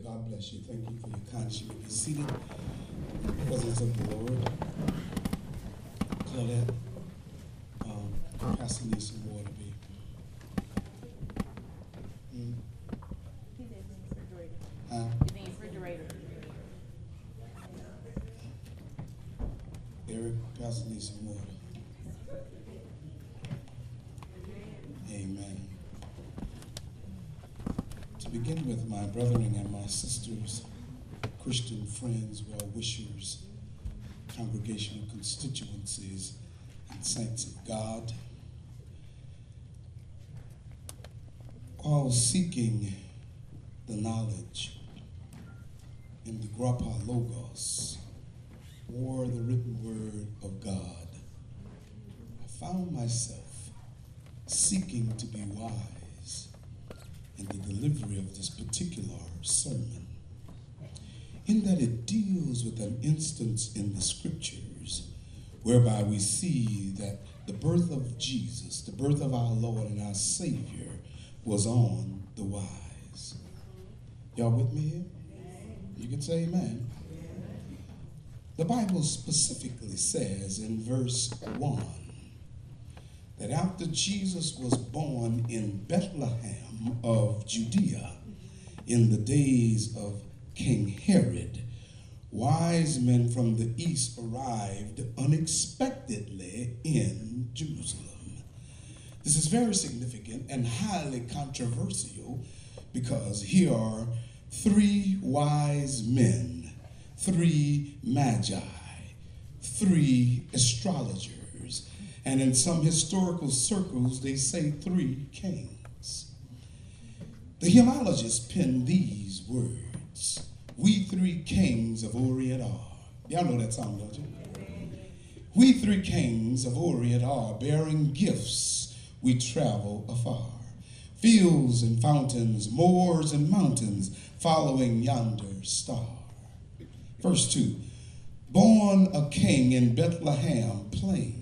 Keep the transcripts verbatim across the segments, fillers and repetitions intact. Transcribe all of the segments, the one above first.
God bless you. Thank you for your kindness. You may be seated in the presence of the Lord. Claudette, um, passing you some water, baby. Hmm? He's in the refrigerator. Huh? He's in the refrigerator. Eric, passing you some water. Amen. To begin with, my brethren and my sisters, Christian friends, well-wishers, congregational constituencies, and saints of God, while seeking the knowledge in the Grappa Logos, or the written word of God, I found myself seeking to be wise in the delivery of this particular sermon, in that it deals with an instance in the scriptures whereby we see that the birth of Jesus, the birth of our Lord and our Savior, was on the wise. Y'all with me here? You can say amen. The Bible specifically says in verse one that after Jesus was born in Bethlehem of Judea in the days of King Herod, wise men from the east arrived unexpectedly in Jerusalem. This is very significant and highly controversial because here are three wise men, three magi, three astrologers, and in some historical circles, they say three kings. The hymnologists penned these words: "We three kings of Orient are." Y'all know that song, don't you? "We three kings of Orient are, bearing gifts we travel afar. Fields and fountains, moors and mountains, following yonder star." Verse two, "Born a king in Bethlehem plain,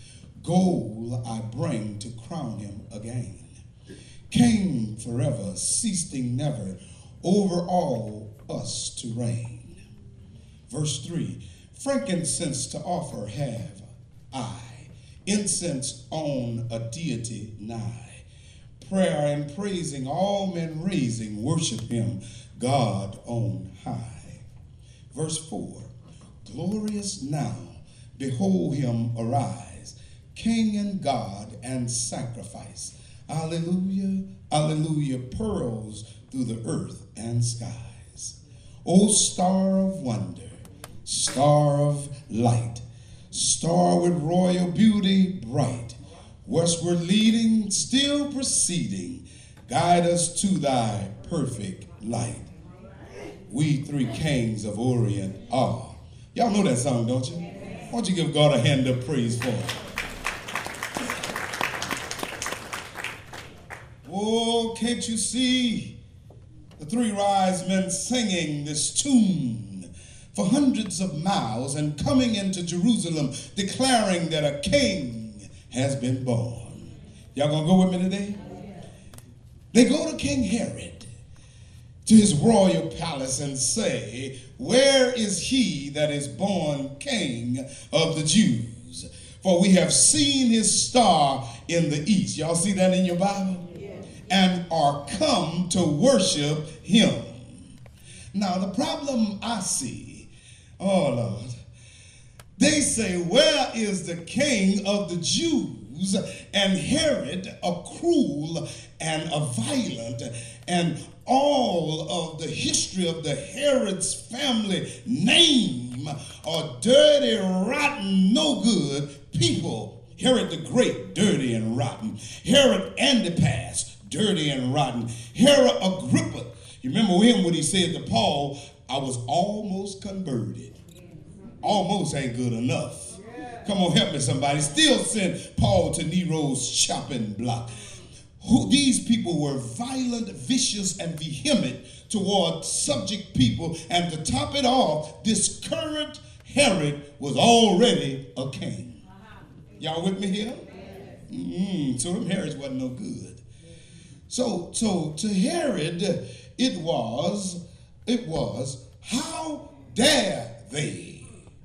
gold I bring to crown him again. King forever, ceasing never, over all us to reign." Verse three, "Frankincense to offer have I, incense on a deity nigh. Prayer and praising, all men raising, worship him, God on high." Verse four, "Glorious now, behold him arise, King and God and sacrifice. Alleluia, alleluia, pearls through the earth and skies. O star of wonder, star of light, star with royal beauty bright, westward leading, still proceeding, guide us to thy perfect light. We three kings of Orient are." Y'all know that song, don't you? Why don't you give God a hand of praise for it? Oh, can't you see the three wise men singing this tune for hundreds of miles and coming into Jerusalem declaring that a king has been born? Y'all gonna go with me today? They go to King Herod, to his royal palace, and say, "Where is he that is born King of the Jews? For we have seen his star in the east." Y'all see that in your Bible? "And are come to worship him." Now the problem I see, oh Lord, they say, "Where is the King of the Jews?" And Herod, a cruel and a violent, and all of the history of the Herod's family name are dirty, rotten, no good people. Herod the Great, dirty and rotten. Herod Antipas, dirty and rotten. Herod Agrippa, you remember him when he said to Paul, "I was almost converted." Almost ain't good enough. Come on, help me somebody. Still send Paul to Nero's chopping block. Who, these people were violent, vicious, and vehement toward subject people. And to top it off, this current Herod was already a king. Y'all with me here? Mm-hmm. So them Herods wasn't no good. So, so to Herod, it was it was, how dare they?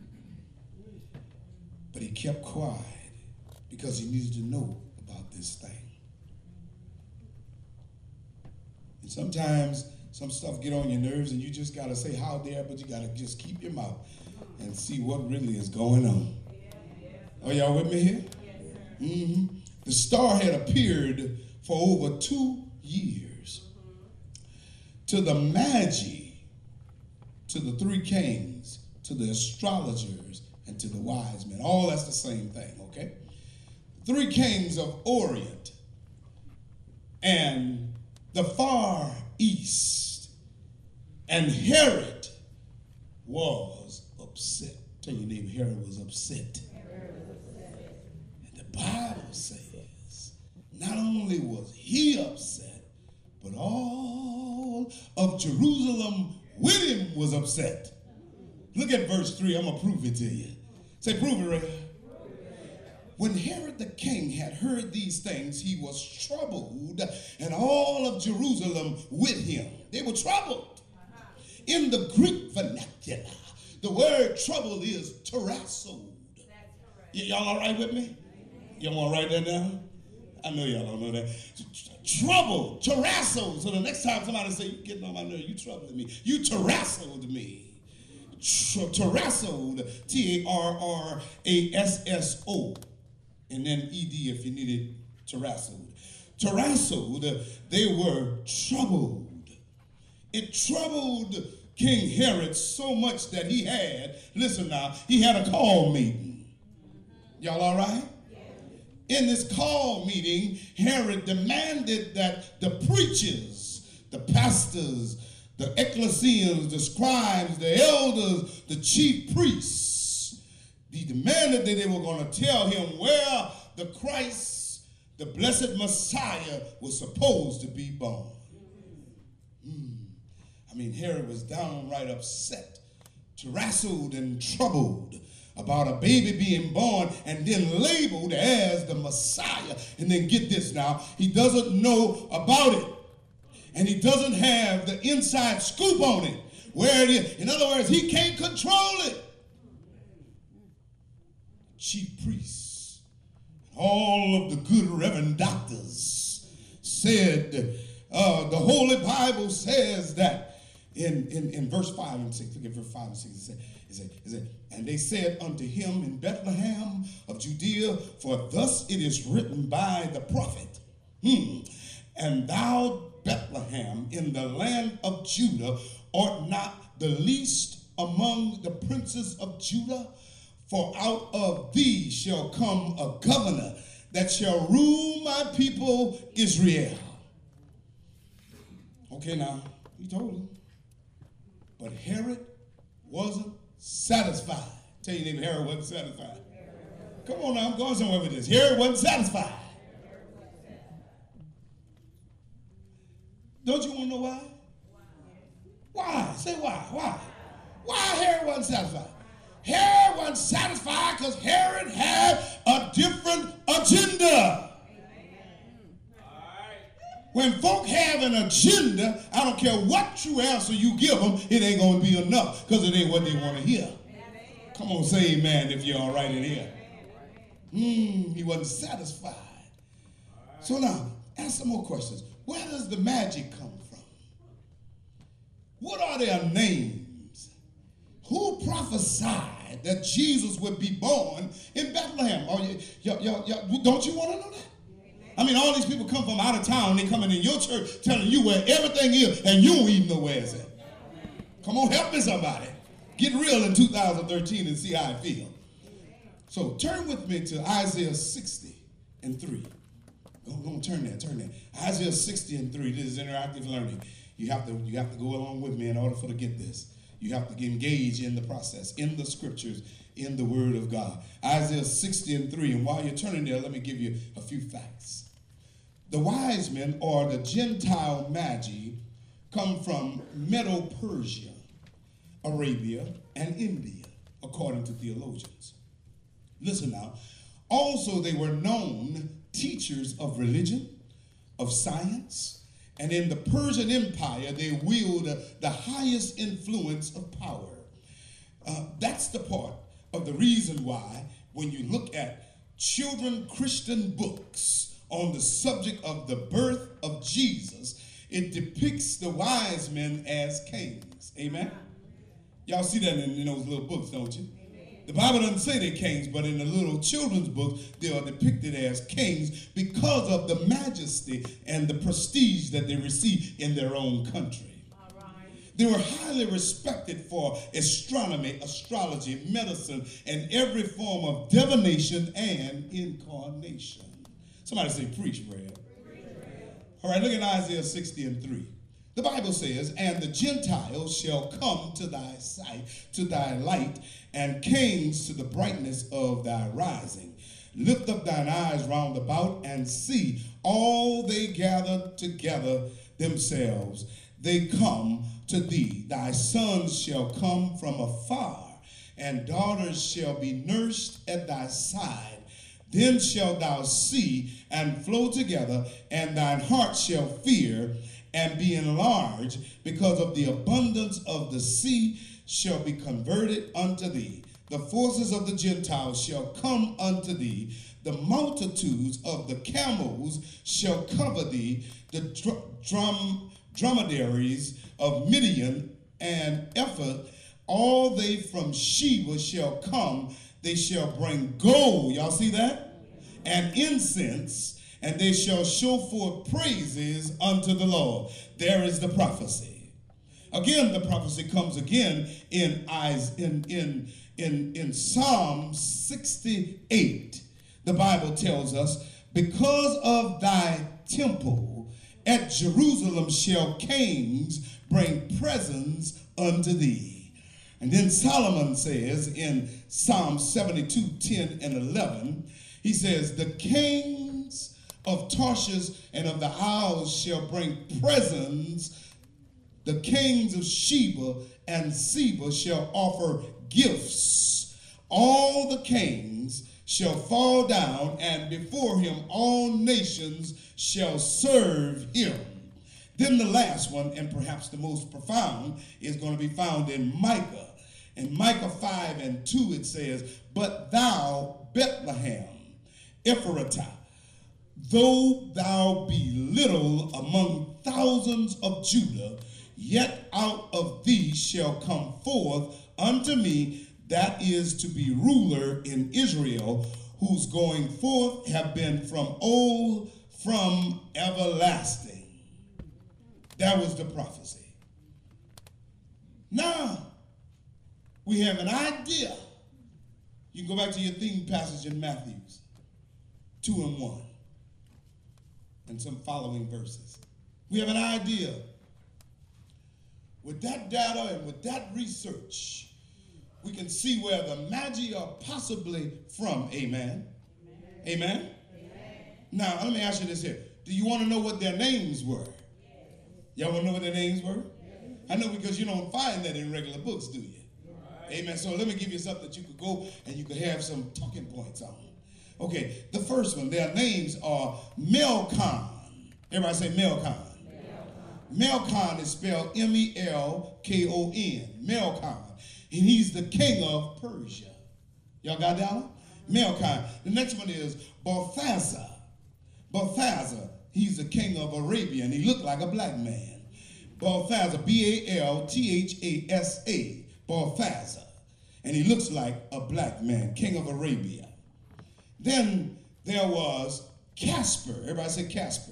But he kept quiet because he needed to know about this thing. And sometimes some stuff get on your nerves and you just got to say how dare, but you got to just keep your mouth and see what really is going on. Are y'all with me here? Mm-hmm. The star had appeared for over two years. To the Magi, to the three kings, to the astrologers, and to the wise men. All that's the same thing, okay? Three kings of Orient and the far east. And Herod was upset. Tell your neighbor, Herod was upset. And the Bible says, not only was he upset, but all of Jerusalem with him was upset. Look at verse three. I'm going to prove it to you. Say, prove it, Ray. When Herod the king had heard these things, he was troubled, and all of Jerusalem with him. They were troubled. In the Greek vernacular, the word trouble is terassoed. Y'all all right with me? Y'all want to write that down? I know y'all don't know that. Trouble, terassoed. So the next time somebody say, you getting on my nerve, you troubling me. You terassoed me. Terassoed, T A R R A S S O. And then E D if you needed terassoed. Terassoed, they were troubled. It troubled King Herod so much that he had, listen now, he had a call meeting. Y'all all right? In this call meeting, Herod demanded that the preachers, the pastors, the ecclesians, the scribes, the elders, the chief priests, he demanded that they were going to tell him where the Christ, the blessed Messiah, was supposed to be born. Hmm. I mean, Herod was downright upset, terassoed and troubled about a baby being born and then labeled as the Messiah. And then get this now, he doesn't know about it. And he doesn't have the inside scoop on it, where it is. In other words, he can't control it. Chief priests, all of the good reverend doctors said, uh, the Holy Bible says that in, in, in verse five and six, look at verse five and six, it said, it said, it said, and they said unto him in Bethlehem of Judea, for thus it is written by the prophet, hmm, and thou Bethlehem in the land of Judah art not the least among the princes of Judah, for out of thee shall come a governor that shall rule my people Israel. Okay, now, he told him. But Herod wasn't satisfied. Tell your neighbor, Herod wasn't satisfied. Come on now, I'm going somewhere with this. Herod wasn't satisfied. Don't you want to know why? Why? Say why. Why? Why Herod wasn't satisfied? Herod wasn't satisfied because Herod had a different agenda. When folk have an agenda, I don't care what true answer you give them, it ain't going to be enough because it ain't what they want to hear. Come on, say amen if you're all right in here. Hmm, he wasn't satisfied. So now, ask some more questions. Where does the magic come from? What are their names? Who prophesied that Jesus would be born in Bethlehem? Oh, y- y- y- y- don't you want to know that? I mean, all these people come from out of town. They coming in your church telling you where everything is, and you don't even know where it's at. Come on, help me somebody. Get real in two thousand thirteen and see how I feel. So turn with me to Isaiah sixty and three. Don't, don't turn there, turn there. Isaiah sixty and three. This is interactive learning. You have to, you have to go along with me in order for to get this. You have to engage in the process, in the scriptures, in the word of God. Isaiah sixty and three. And while you're turning there, let me give you a few facts. The wise men, or the Gentile Magi, come from Medo-Persia, Arabia, and India, according to theologians. Listen now. Also, they were known teachers of religion, of science, And in the Persian Empire, they wield uh, the highest influence of power. Uh, that's the part of the reason why when you look at children Christian books on the subject of the birth of Jesus, it depicts the wise men as kings. Amen? Y'all see that in, in those little books, don't you? The Bible doesn't say they're kings, but in the little children's books, they are depicted as kings because of the majesty and the prestige that they receive in their own country. They were highly respected for astronomy, astrology, medicine, and every form of divination and incarnation. Somebody say, preach, Brad. All right, look at Isaiah sixty and three. The Bible says, and the Gentiles shall come to thy sight, to thy light, and kings to the brightness of thy rising. Lift up thine eyes round about and see, all they gather together themselves. They come to thee. Thy sons shall come from afar, and daughters shall be nursed at thy side. Then shalt thou see and flow together, and thine heart shall fear and be enlarged, because of the abundance of the sea shall be converted unto thee. The forces of the Gentiles shall come unto thee. The multitudes of the camels shall cover thee. The dr- drum, dromedaries of Midian and Ephah, all they from Sheba shall come. They shall bring gold. Y'all see that? And incense, and they shall show forth praises unto the Lord. There is the prophecy. Again, the prophecy comes again in in in in, in Psalm sixty-eight. The Bible tells us, because of thy temple at Jerusalem shall kings bring presents unto thee. And then Solomon says in Psalm seventy-two, ten and eleven, he says, the kings of Tarshish and of the isles shall bring presents. The kings of Sheba and Seba shall offer gifts. All the kings shall fall down, and before him all nations shall serve him. Then the last one, and perhaps the most profound, is going to be found in Micah. In Micah five and two it says, but thou, Bethlehem, Ephratah, though thou be little among thousands of Judah, yet out of thee shall come forth unto me that is to be ruler in Israel, whose going forth have been from old, from everlasting. That was the prophecy. Now, we have an idea. You can go back to your theme passage in Matthew two and one and some following verses. We have an idea. With that data and with that research, we can see where the Magi are possibly from. Amen. Amen. Amen. Amen. Now, let me ask you this here. Do you want to know what their names were? Y'all want to know what their names were? I know, because you don't find that in regular books, do you? Right. Amen. So let me give you something that you could go and you could have some talking points on. Okay, the first one, their names are Melkon. Everybody say Melkon. Melkon is spelled M E L K O N. Melkon. And he's the king of Persia. Y'all got that one? Melkon. The next one is Balthazar. Balthazar. He's the king of Arabia, and he looked like a black man. Balthazar. B A L T H A S A. Balthazar. And he looks like a black man, king of Arabia. Then there was Casper. Everybody say Casper.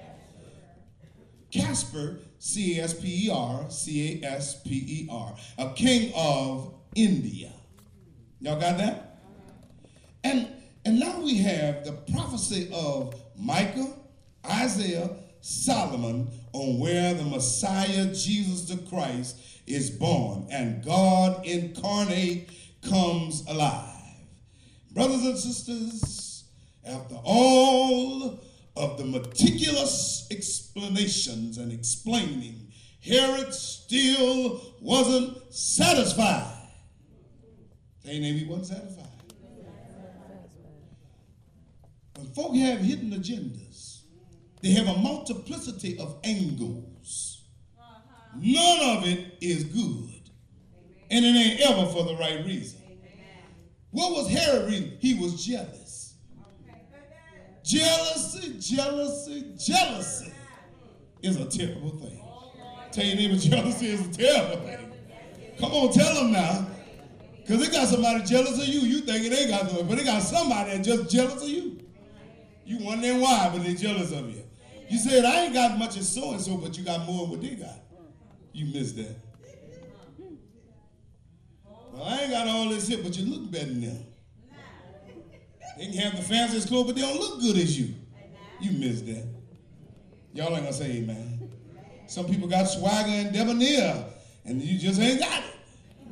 Casper, C A S P E R, C A S P E R, a king of India. Y'all got that? And, and now we have the prophecy of Micah, Isaiah, Solomon on where the Messiah, Jesus the Christ, is born. And God incarnate comes alive. Brothers and sisters, after all of the meticulous explanations and explaining, Herod still wasn't satisfied. Say name, he wasn't satisfied. When folk have hidden agendas, they have a multiplicity of angles. None of it is good. And it ain't ever for the right reason. What was Herod reason? He was jealous. Jealousy, jealousy, jealousy is a terrible thing. Tell your neighbor, jealousy is a terrible thing. Come on, tell them now. Because they got somebody jealous of you. You think they got somebody, but they got somebody that's just jealous of you. You wondering why, but they're jealous of you. You said, I ain't got much as so-and-so, but you got more than what they got. You missed that. Well, I ain't got all this shit, but you look better than them. They can have the fanciest clothes, but they don't look good as you. You missed that. Y'all ain't gonna say amen. Some people got swagger and debonair, and you just ain't got it.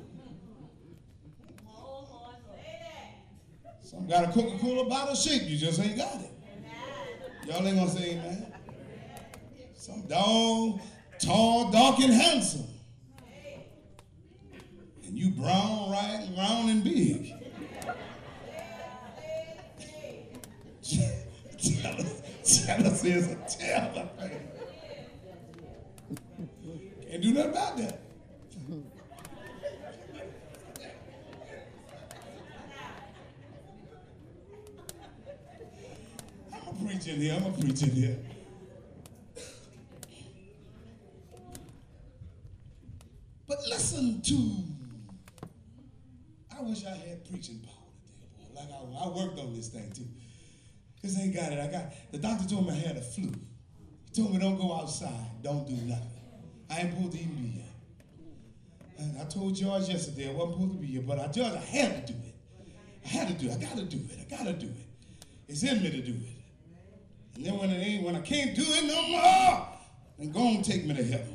Some got a Coca-Cola bottle shape, you just ain't got it. Y'all ain't gonna say amen. Some dog, tall, dark, and handsome. And you brown, right, and round, and big. Jealousy is a terrible thing. Can't do nothing about that. I'm a preacher here. I'm a preacher here. But listen to, I wish I had preaching power today, boy. Like I, I worked on this thing too. This ain't got it. I got, the doctor told me I had a flu. He told me don't go outside, don't do nothing. I ain't supposed to even be here. And I told George yesterday I wasn't supposed to be here, but I, George, I had to do it. I had to do it. I gotta do it. I gotta do it. It's in me to do it. And then when it ain't, when I can't do it no more, then go and take me to heaven.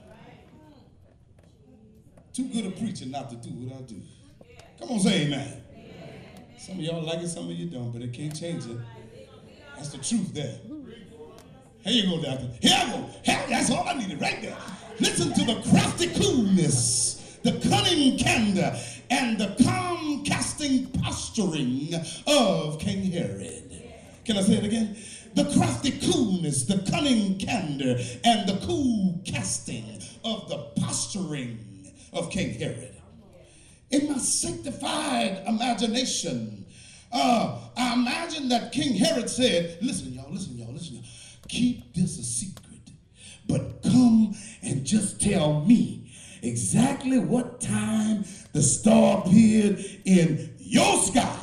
Too good a preacher not to do what I do. Come on, say amen. Some of y'all like it, some of you don't, but it can't change it. That's the truth there. Here you go, doctor. Here I go. Here, that's all I needed right there. Listen to the crafty coolness, the cunning candor, and the calm casting posturing of King Herod. Can I say it again? The crafty coolness, the cunning candor, and the cool casting of the posturing of King Herod. In my sanctified imagination, uh, I imagine that King Herod said, listen, y'all, listen, y'all, listen, y'all. Keep this a secret, but come and just tell me exactly what time the star appeared in your sky.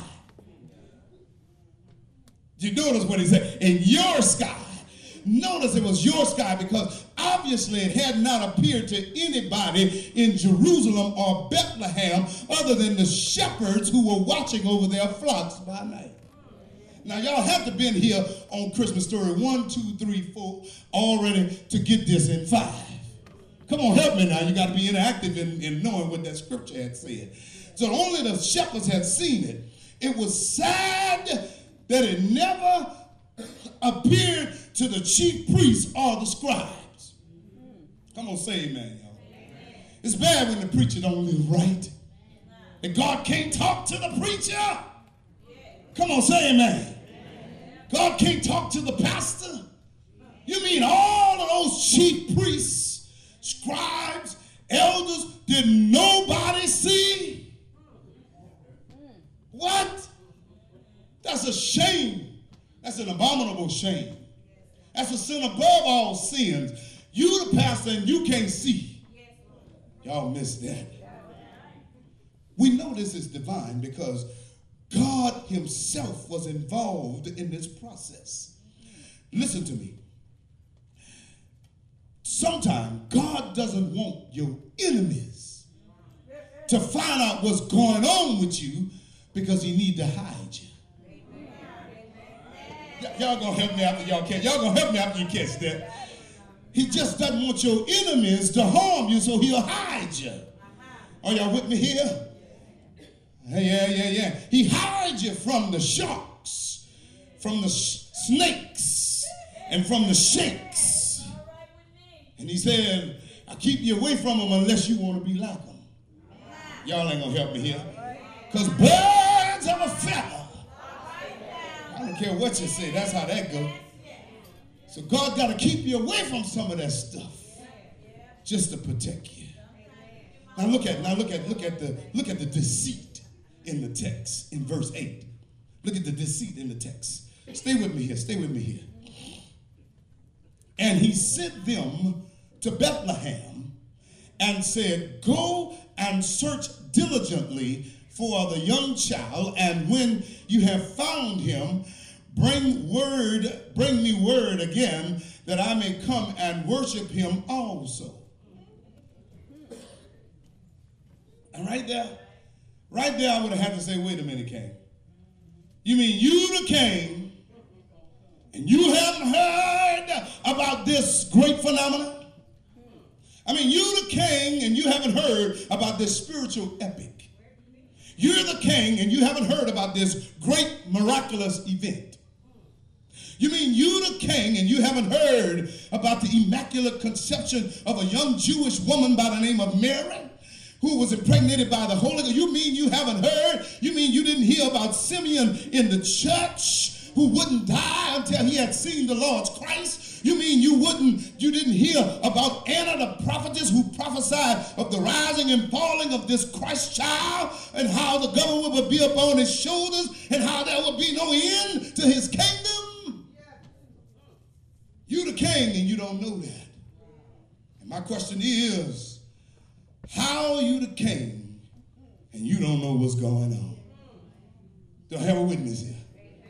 Did you notice what he said? In your sky. Notice it was your sky because obviously it had not appeared to anybody in Jerusalem or Bethlehem other than the shepherds who were watching over their flocks by night. Now y'all have to been here on Christmas Story one, two, three, four already to get this in five. Come on, help me now. You got to be interactive in, in knowing what that scripture had said. So only the shepherds had seen it. It was sad that it never appeared to the chief priests or the scribes. Come on, say amen, y'all. It's bad when the preacher don't live right. And God can't talk to the preacher. Come on, say amen. God can't talk to the pastor. You mean all of those chief priests, scribes, elders, did nobody see? What? That's a shame. That's an abominable shame. That's a sin above all sins. You the pastor and you can't see. Y'all missed that. We know this is divine because God himself was involved in this process. Listen to me. Sometimes God doesn't want your enemies to find out what's going on with you because he need to hide you. Y- y'all gonna help me after y'all catch. Y'all gonna help me after you catch that. He just doesn't want your enemies to harm you, so he'll hide you. Are y'all with me here? Yeah, yeah, yeah. He hides you from the sharks, from the sh- snakes, and from the shakes. And he said, I keep you away from them unless you want to be like them. Y'all ain't gonna help me here. Because birds of a feather. I don't care what you say. That's how that goes. So God got to keep you away from some of that stuff just to protect you. Now look at now look at look at the look at the deceit in the text in verse eight. Look at the deceit in the text. Stay with me here. Stay with me here. And he sent them to Bethlehem and said, "Go and search diligently for the young child, and when you have found him, bring word, bring me word again, that I may come and worship him also." And right there, right there, I would have had to say, wait a minute, King. You mean you the king, and you haven't heard about this great phenomenon? I mean, you the king, and you haven't heard about this spiritual epic. You're the king, and you haven't heard about this great miraculous event. You mean you the king, and you haven't heard about the immaculate conception of a young Jewish woman by the name of Mary, who was impregnated by the Holy Ghost? You mean you haven't heard? You mean you didn't hear about Simeon in the church, who wouldn't die until he had seen the Lord's Christ? You mean you wouldn't, you didn't hear about Anna the prophetess, who prophesied of the rising and falling of this Christ child, and how the government would be upon his shoulders, and how there would be no end to his kingdom? You the king, and you don't know that. And my question is, how are you the king and you don't know what's going on? Do I have a witness here?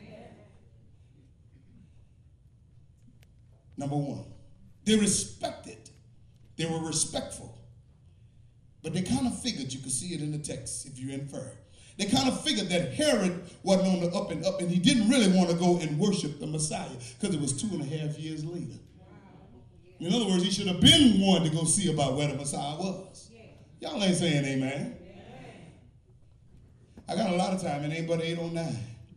Number one, they respected. They were respectful. But they kind of figured, you could see it in the text if you infer. They kind of figured that Herod wasn't on the up and up, and he didn't really want to go and worship the Messiah because it was two and a half years later. In other words, he should have been one to go see about where the Messiah was. Y'all ain't saying amen. I got a lot of time. It ain't but eight oh nine.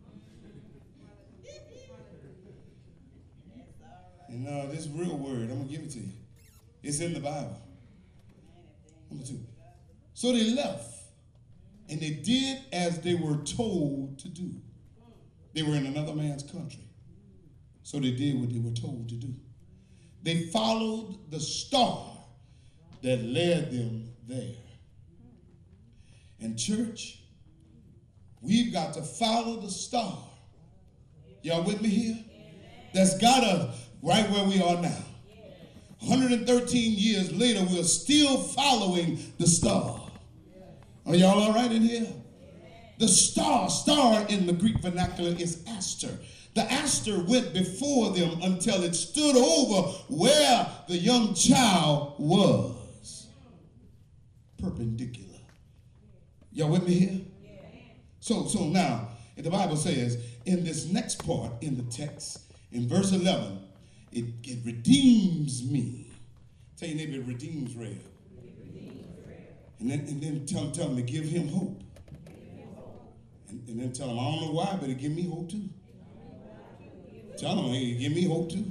And uh, this real word, I'm going to give it to you. It's in the Bible. Number two. So they left, and they did as they were told to do. They were in another man's country. So they did what they were told to do. They followed the star that led them there. And church, we've got to follow the star. Y'all with me here? That's got us right where we are now. one hundred thirteen years later, we're still following the star. Are y'all all right in here? The star, star in the Greek vernacular is aster. The aster went before them until it stood over where the young child was. Perpendicular. Y'all with me here? So, so now, the Bible says in this next part in the text, in verse eleven, it, it redeems me. Tell your neighbor, it redeems Red. And then, and then tell, tell him to give him hope. And, and then tell him, I don't know why, but it give me hope too. Tell him, hey, give me hope too.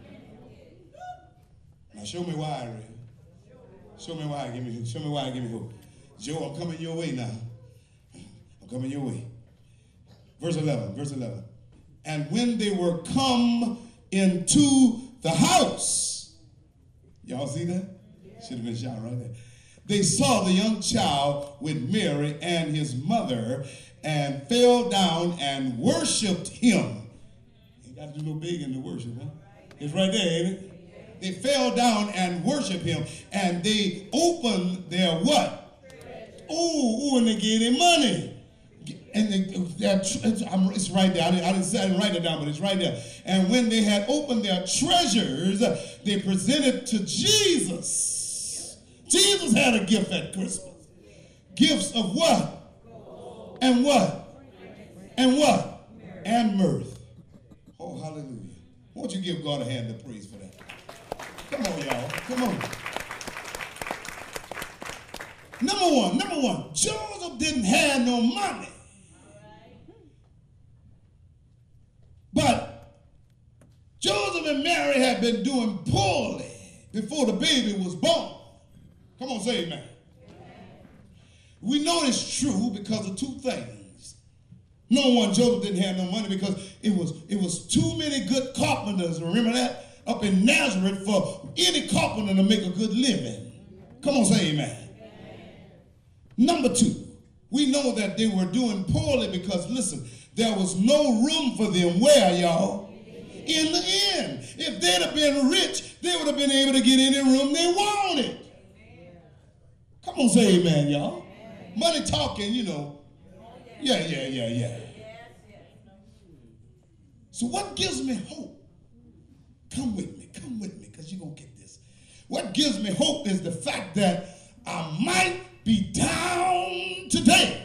Now show me why, Red. Show me why, give me, show me why, give me hope. Joe, I'm coming your way now. I'm coming your way. Verse eleven, verse eleven. And when they were come into the house, y'all see that? Should have been shot right there. They saw the young child with Mary and his mother, and fell down and worshiped him. Ain't got to do no big in the worship, huh? It's right there, ain't it? They fell down and worshiped him, and they opened their what? Oh, ooh, and they gave him money. And they, it's right there. I didn't, I, didn't, I didn't write it down, but it's right there. And when they had opened their treasures, they presented to Jesus. Jesus had a gift at Christmas. Gifts of what? And what? And what? And mirth. Oh, hallelujah. Won't you give God a hand of praise for that? Come on, y'all. Come on. Number one, number one, Joseph didn't have no money. But Joseph and Mary had been doing poorly before the baby was born. Come on, say amen. We know it's true because of two things. Number one, Joseph didn't have no money because it was, it was too many good carpenters, remember that? up in Nazareth for any carpenter to make a good living. Come on, say amen. Number two, we know that they were doing poorly because, listen, there was no room for them where, y'all? In the inn. If they'd have been rich, they would have been able to get any room they wanted. Come on, say amen, y'all. Money talking, you know. Yeah, yeah, yeah, yeah. So what gives me hope? Come with me, come with me, because you're going to get this. What gives me hope is the fact that I might be down today.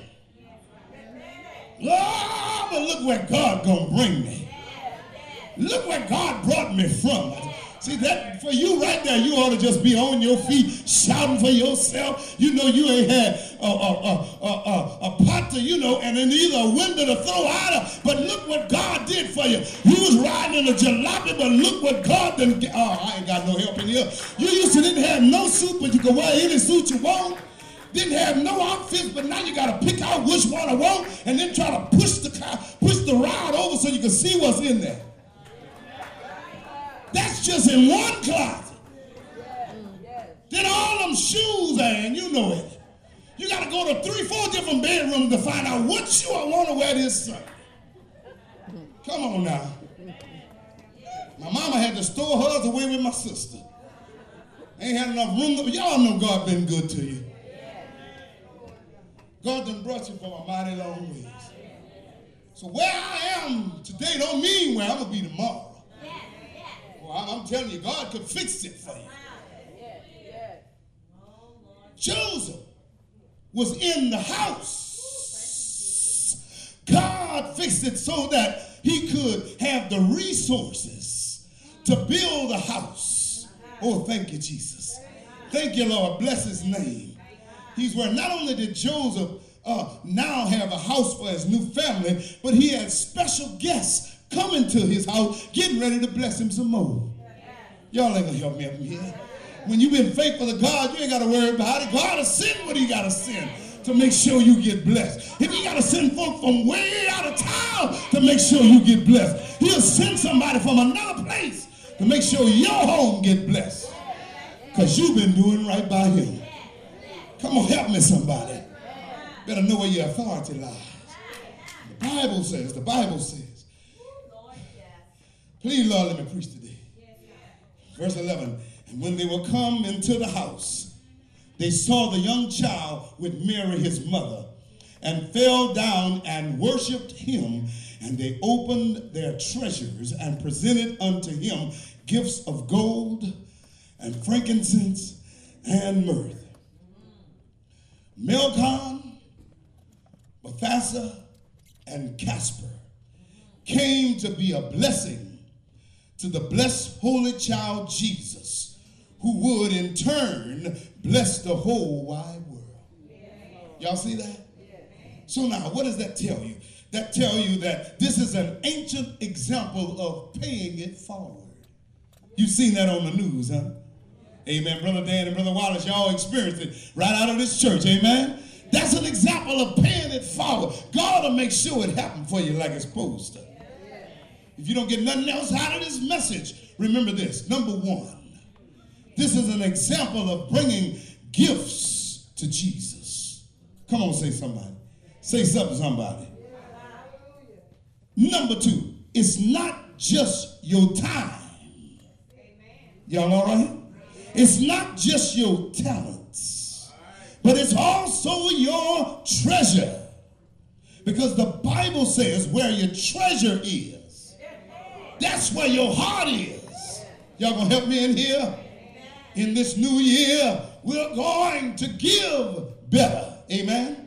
Oh, but look where God going to bring me. Look where God brought me from. See, that for you right there, you ought to just be on your feet shouting for yourself. You know you ain't had a, a, a, a, a, a pot to, you know, and then either a window to throw out of. But look what God did for you. You was riding in a jalopy, but look what God done. Oh, I ain't got no help in here. You used to didn't have no suit, but you could wear any suit you want. Didn't have no outfits, but now you got to pick out which one I want and then try to push the car, push the ride over so you can see what's in there. That's just in one closet. Then all them shoes, and you know it. You got to go to three, four different bedrooms to find out what shoe I want to wear this Sunday. Come on now. My mama had to store hers away with my sister. Ain't had enough room. To, y'all know God been good to you. God done brought you from a mighty long ways. So where I am today don't mean where I'm going to be tomorrow. I'm telling you, God could fix it for you. Joseph was in the house. God fixed it so that he could have the resources to build a house. Oh, thank you, Jesus. Thank you, Lord. Bless his name. He's where not only did Joseph uh, now have a house for his new family, but he had special guests coming to his house, getting ready to bless him some more. Y'all ain't gonna help me up here. When you've been faithful to God, you ain't gotta worry about it. God will send what he gotta send to make sure you get blessed. If he gotta send folk from way out of town to make sure you get blessed, he'll send somebody from another place to make sure your home get blessed. Because you've been doing right by him. Come on, help me somebody. Better know where your authority lies. The Bible says, the Bible says, please, Lord, let me preach today. Verse eleven, and when they were come into the house, they saw the young child with Mary his mother, and fell down and worshipped him. And they opened their treasures and presented unto him gifts of gold and frankincense and myrrh. Milcom, Bethassah, and Casper came to be a blessing to the blessed holy child Jesus, who would in turn bless the whole wide world. Y'all see that? So now, what does that tell you? That tell you that this is an ancient example of paying it forward. You've seen that on the news, huh? Amen. Brother Dan and Brother Wallace, y'all experienced it right out of this church. Amen. That's an example of paying it forward. God will make sure it happens for you like it's supposed to. If you don't get nothing else out of this message, remember this. Number one, this is an example of bringing gifts to Jesus. Come on, say somebody. Say something, somebody. Number two, it's not just your time. Y'all all right? It's not just your talents, but it's also your treasure. Because the Bible says where your treasure is, that's where your heart is. Y'all gonna help me in here? In this new year, we're going to give better. Amen?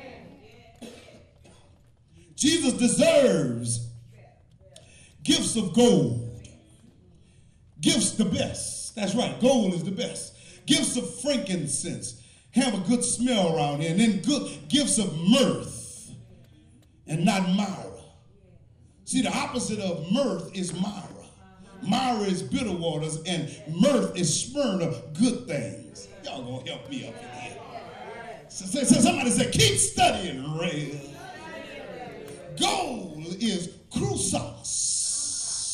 Jesus deserves gifts of gold. Gifts the best. That's right. Gold is the best. Gifts of frankincense. Have a good smell around here. And then good gifts of mirth and not myrrh. See, the opposite of mirth is myrrh. Myrrh is bitter waters, and mirth is smyrna, good things. Y'all gonna help me up in here. So, so, so somebody said, keep studying, Ray. Gold is chrysos.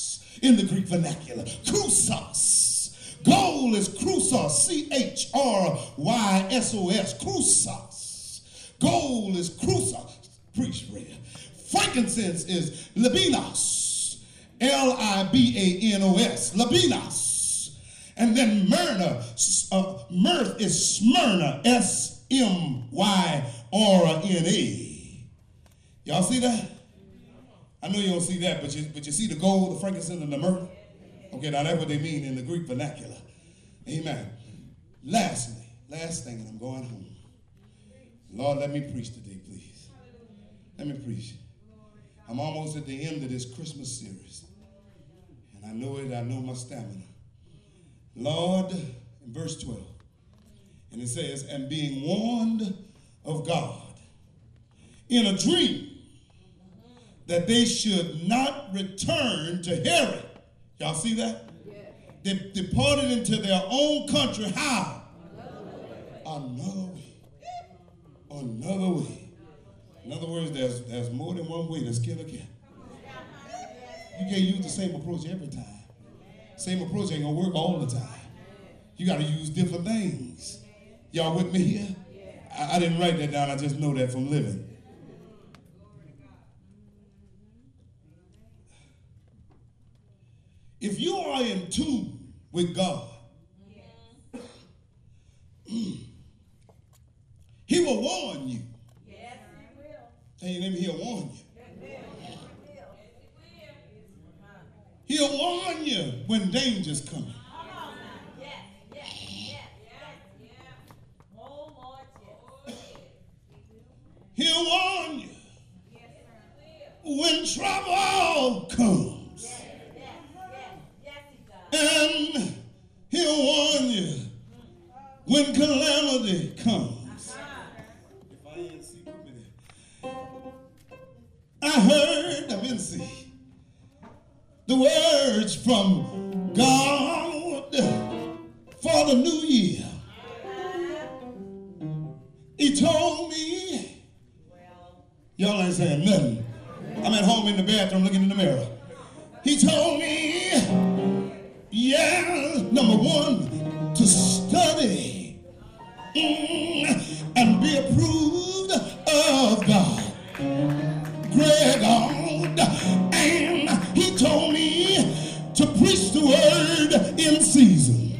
in the Greek vernacular. Chrysos. Gold is chrysos, C H R Y S O S, chrysos. Gold is chrysos, preach prayer. Frankincense is libinos, L I B A N O S, libinos. And then myrna, uh, mirth is Smyrna, S M Y R N A. Y'all see that? I know you don't see that, but you, but you see the gold, the frankincense, and the myrrh? Okay, now that's what they mean in the Greek vernacular. Amen. Lastly, last thing, and I'm going home. Lord, let me preach today, please. Let me preach. I'm almost at the end of this Christmas series. And I know it, I know my stamina. Lord, in verse twelve, and it says, and being warned of God in a dream that they should not return to Herod. Y'all see that? Yeah. They departed into their own country. How? Another way. Another way. In other words, there's, there's more than one way to skin a cat. You can't use the same approach every time. Same approach ain't gonna work all the time. You gotta use different things. Y'all with me here? I, I didn't write that down, I just know that from living. If you are in tune with God, He will warn you. Yes, He will. Hey, let me hear warn you. He'll warn you when danger's coming. Yes, yes, yes, yes. Oh, Lord, yes. He'll warn you when trouble comes. And He'll warn you when calamity comes. If I ain't see I heard, I'm in see, the words from God for the new year. He told me, y'all ain't saying nothing. I'm at home in the bathroom looking in the mirror. He told me, yeah, number one, to study mm, and be approved of God. Greg on, and he told me to preach the word in season.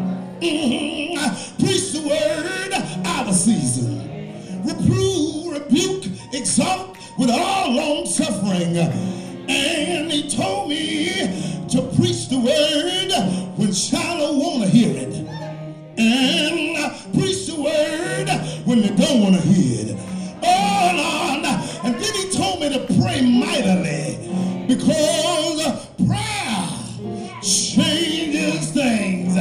Mm, preach the word out of season. Reprove, rebuke, exalt with all long suffering. And he told me to preach the word when Shiloh want to hear it. And preach the word when they don't want to hear it. Oh, Lord. And then he told me to pray mightily, because prayer changes things.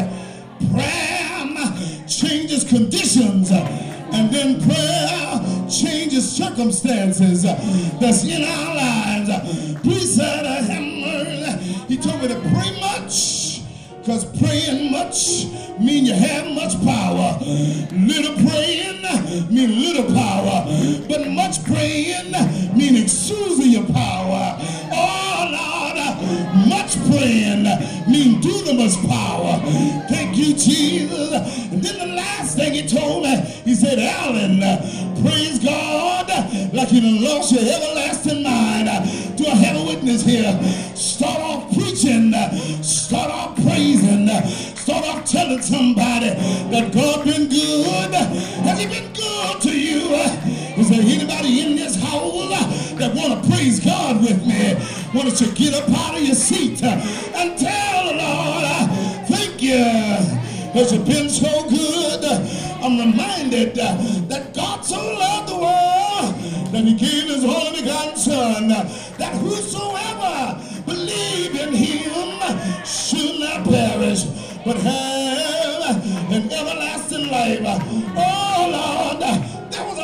Prayer changes conditions. And then prayer changes circumstances that's in our lives. Please, sir, have mercy. He told me to pray much, because praying much mean you have much power. Little praying mean little power. But much praying mean exusing your power. Oh, Lord, much praying mean dunamis power. Thank you, Jesus. And then the last thing he told me, he said, Alan, praise God like you done lost your everlasting mind. Do I have a witness here? Start off preaching. Start off praising. Start off telling somebody that God been good. Has He been good to you? Is there anybody in this house that want to praise God with me? Why don't you get up out of your seat and tell the Lord, thank you, because you've been so good. I'm reminded that God so loved the world that He gave His only begotten Son, that whosoever believe in Him should not perish, but have an everlasting life. Oh, Lord, there was a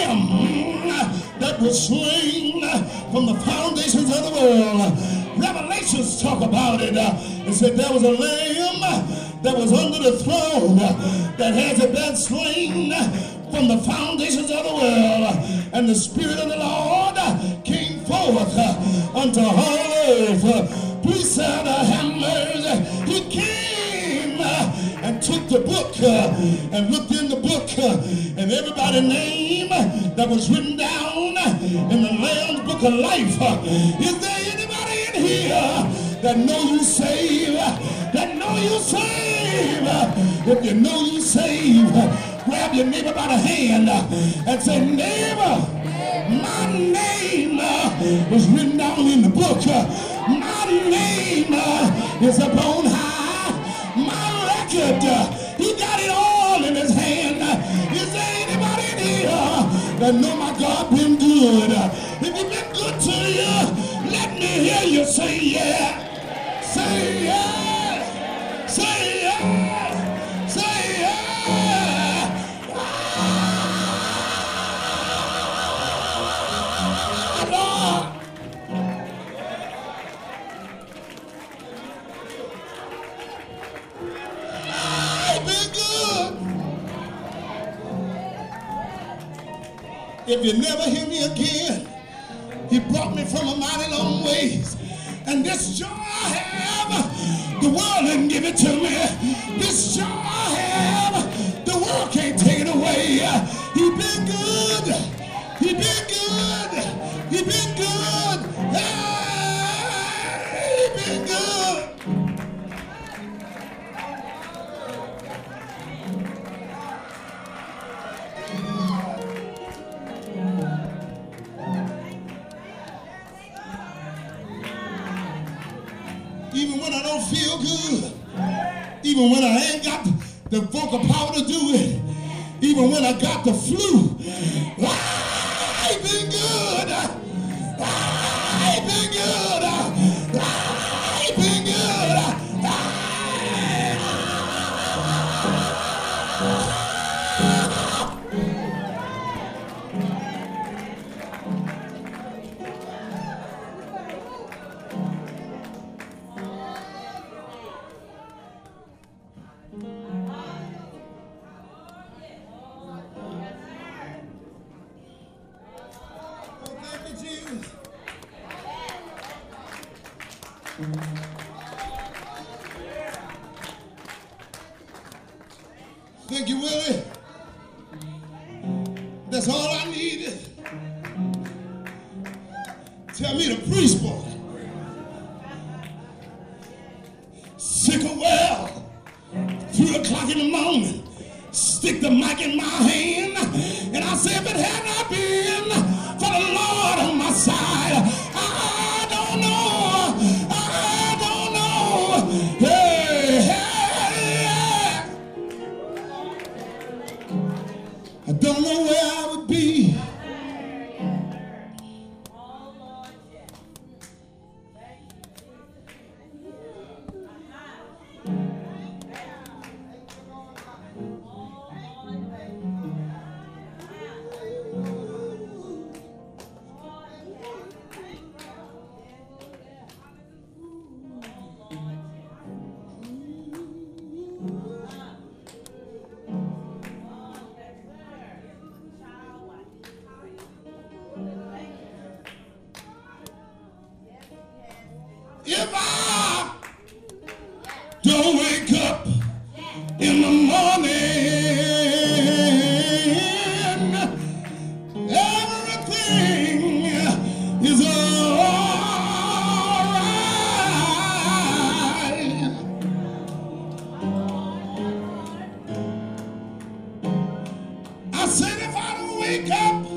lamb that was slain from the foundations of the world. Revelations talk about it. It said there was a lamb that was under the throne that has been slain from the foundations of the world. And the Spirit of the Lord came forth unto all earth. Please, sir, have mercy. He came uh, and took the book uh, and looked in the book uh, and everybody's name that was written down in the Lamb's Book of Life. Uh, is there anybody in here that know you save? That know you save? If you know you save, grab your neighbor by the hand and say, neighbor, my name is written down in the book. My name is upon high. My record, he got it all in his hand. Is there anybody in here that know my God been good? If he been good to you, let me hear you say yeah. Say yeah. Say yeah. Say yeah. Ah, Lord. If you never hear me again, he brought me from a mighty long ways. And this joy I have, the world didn't give it to me. This joy I have, the world can't take it away. He been good. He been good. He been good. Hey, he been good. Even when I don't feel good, even when I ain't got the vocal power to do it, even when I got the flu, I been good. I been good. I been good. Thank you, Willie. That's all I needed. Tell me the priest boy. Sick or well, three o'clock in the morning, stick the mic in my hand, and I say, if it had not been for the Lord on my side, I don't know, I don't know. Hey, hey, I don't know where I would be. If I don't wake up in the morning, everything is all right. I said if I don't wake up